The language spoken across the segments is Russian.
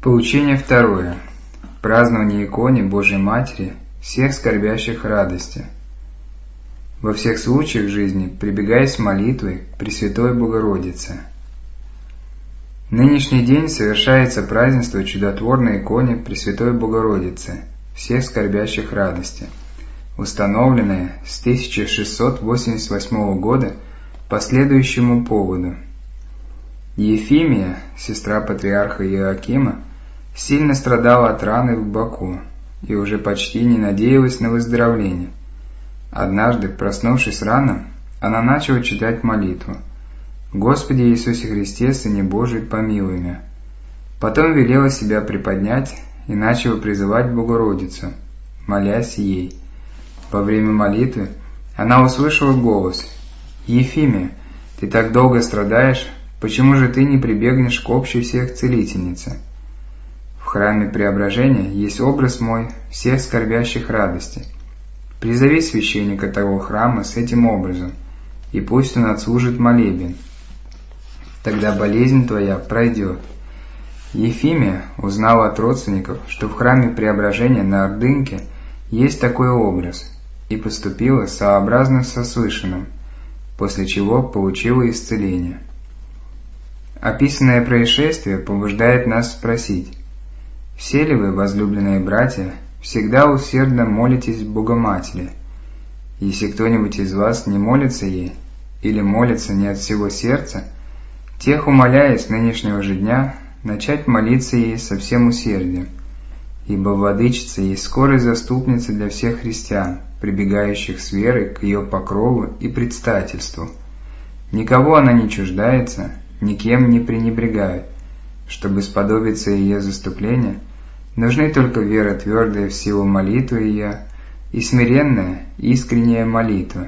Поучение второе. Празднование иконе Божией Матери всех скорбящих радости. Во всех случаях жизни прибегай с молитвой к Пресвятой Богородице. Нынешний день совершается празднество чудотворной иконе Пресвятой Богородицы всех скорбящих радости, установленное с 1688 года по следующему поводу. Ефимия, сестра патриарха Иоакима, сильно страдала от раны в боку и уже почти не надеялась на выздоровление. Однажды, проснувшись рано, она начала читать молитву: «Господи Иисусе Христе, Сыне Божий, помилуй меня». Потом велела себя приподнять и начала призывать Богородицу, молясь ей. Во время молитвы она услышала голос: «Ефимия, ты так долго страдаешь, почему же ты не прибегнешь к общей всех целительнице? В храме Преображения есть образ мой всех скорбящих радости. Призови священника того храма с этим образом, и пусть он отслужит молебен. Тогда болезнь твоя пройдет». Ефимия узнала от родственников, что в храме Преображения на Ордынке есть такой образ, и поступила сообразно со слышанным, после чего получила исцеление. Описанное происшествие побуждает нас спросить: все ли вы, возлюбленные братья, всегда усердно молитесь Богоматери? Если кто-нибудь из вас не молится ей, или молится не от всего сердца, тех умоляю с нынешнего же дня начать молиться ей со всем усердием, ибо Владычица есть скорая заступница для всех христиан, прибегающих с верой к ее покрову и предстательству. Никого она не чуждается, никем не пренебрегает. Чтобы сподобиться ее заступления, нужны только вера твердая в силу молитвы ее и смиренная, искренняя молитва.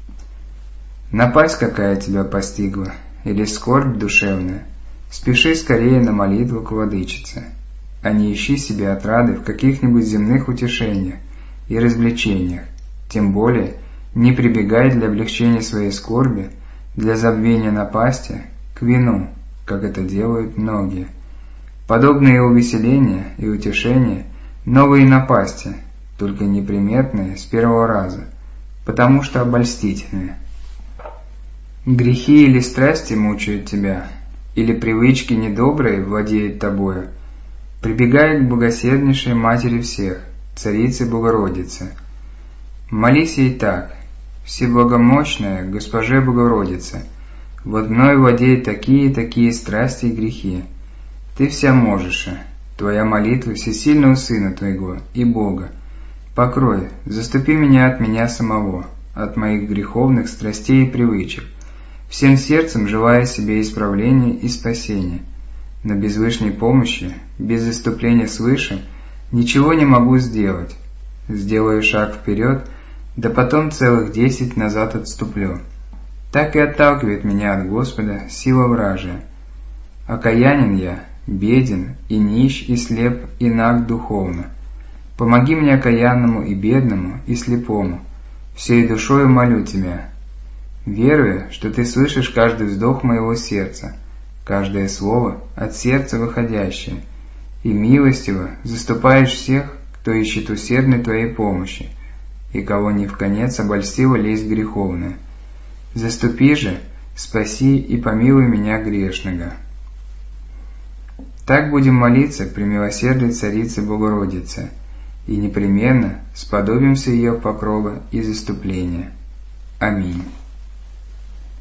Напасть какая тебя постигла, или скорбь душевная, спеши скорее на молитву к Владычице, а не ищи себе отрады в каких-нибудь земных утешениях и развлечениях, тем более не прибегай для облегчения своей скорби, для забвения напасти, к вину, как это делают многие. Подобные увеселения и утешения – новые напасти, только неприметные с первого раза, потому что обольстительные. Грехи или страсти мучают тебя, или привычки недобрые владеют тобою, прибегай к богосерднейшей Матери всех, Царице Богородице. Молись ей так: «Всеблагомощная Госпоже Богородице, вот мной владеют такие и такие страсти и грехи. Ты вся можешь, твоя молитва всесильного Сына Твоего и Бога. Покрой, заступи меня от меня самого, от моих греховных страстей и привычек, всем сердцем желая себе исправления и спасения. Но без Вышней помощи, без заступления свыше, ничего не могу сделать. Сделаю шаг вперед, да потом целых 10 назад отступлю. Так и отталкивает меня от Господа сила вражия. Окаянен я, беден и нищ и слеп и наг духовно. Помоги мне окаянному и бедному и слепому. Всей душою молю Тебя. Верую, что Ты слышишь каждый вздох моего сердца, каждое слово от сердца выходящее, и милостиво заступаешь всех, кто ищет усердной Твоей помощи, и кого не вконец обольстила лесть греховная. Заступи же, спаси и помилуй меня грешного». Так будем молиться при милосердной Царице Богородице, и непременно сподобимся ее покрова и заступления. Аминь.